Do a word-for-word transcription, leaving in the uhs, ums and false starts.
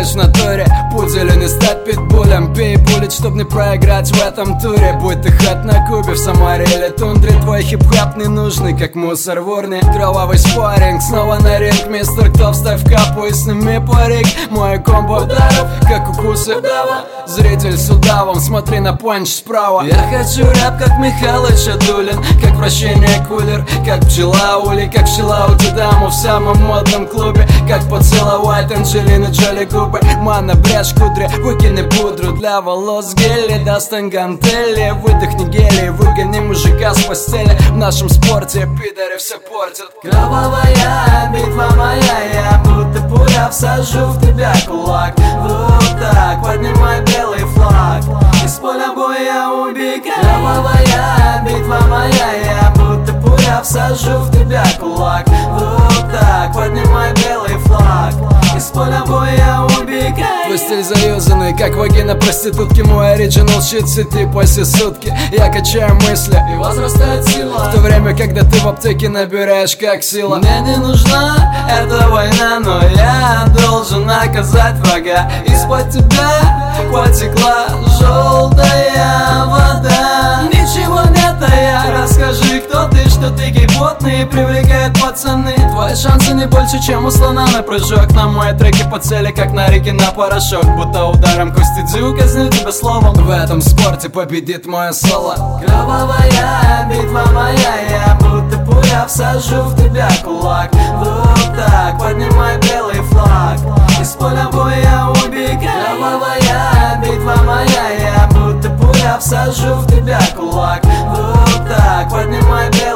делаешь в натуре? Пуделю не стать питбулем. Пей буллет, чтоб не проиграть в этом туре. Будь ты хат на Кубе, в Самаре или тундре, твой хип-хап не нужный, как мусор в урне. Кровавый спарринг, снова на ринг. Мистер Топ, ставь капу и сними парик. Мой комбо ударов, как укусы удава. Зритель с удавом, смотри на панч справа. Я хочу рэп, как Михалыч Адулин, как вращение кулер, как пчела ули, как пчела у даму в самом модном клубе, как поцеловать Анджелины Джоли губы. Мана, брешь кудри, выкини пудру для волос гели, достань гантели, выдохни гели, выгони мужика с постели. В нашем спорте пидоры все портят. Кровавая битва моя, я будто пуля всажу в тебя кулак. Вот так, поднимай белый флаг, из поля боя убегай. Кровавая битва моя, я будто пуля всажу в тебя кулак. Вот так, поднимай белый флаг, из поля боя убегай. Твой стиль заюзанный, как вагина проститутки. Мой оригинал щит сети после сутки. Я качаю мысли и возрастает сила, в то время, когда ты в аптеке набираешь как сила. Мне не нужна эта война, но я должен наказать врага. Из-под тебя потекла желтая вода. Ничего нет, а я расскажи, кто ты, что ты гей-потный, привлекает пацаны. Твои шансы не больше, чем у слона на прыжок. На мои треки по цели, как на реке на порошок. Будто ударом кости дзю казню тебя словом. В этом спорте победит мое соло. Кровавая битва моя, я будто пуля всажу в тебя кулак. Вот так, поднимай белый флаг, из поля боя убегай. Кровавая битва моя, я будто пуля всажу в тебя кулак. Вот так, поднимай белый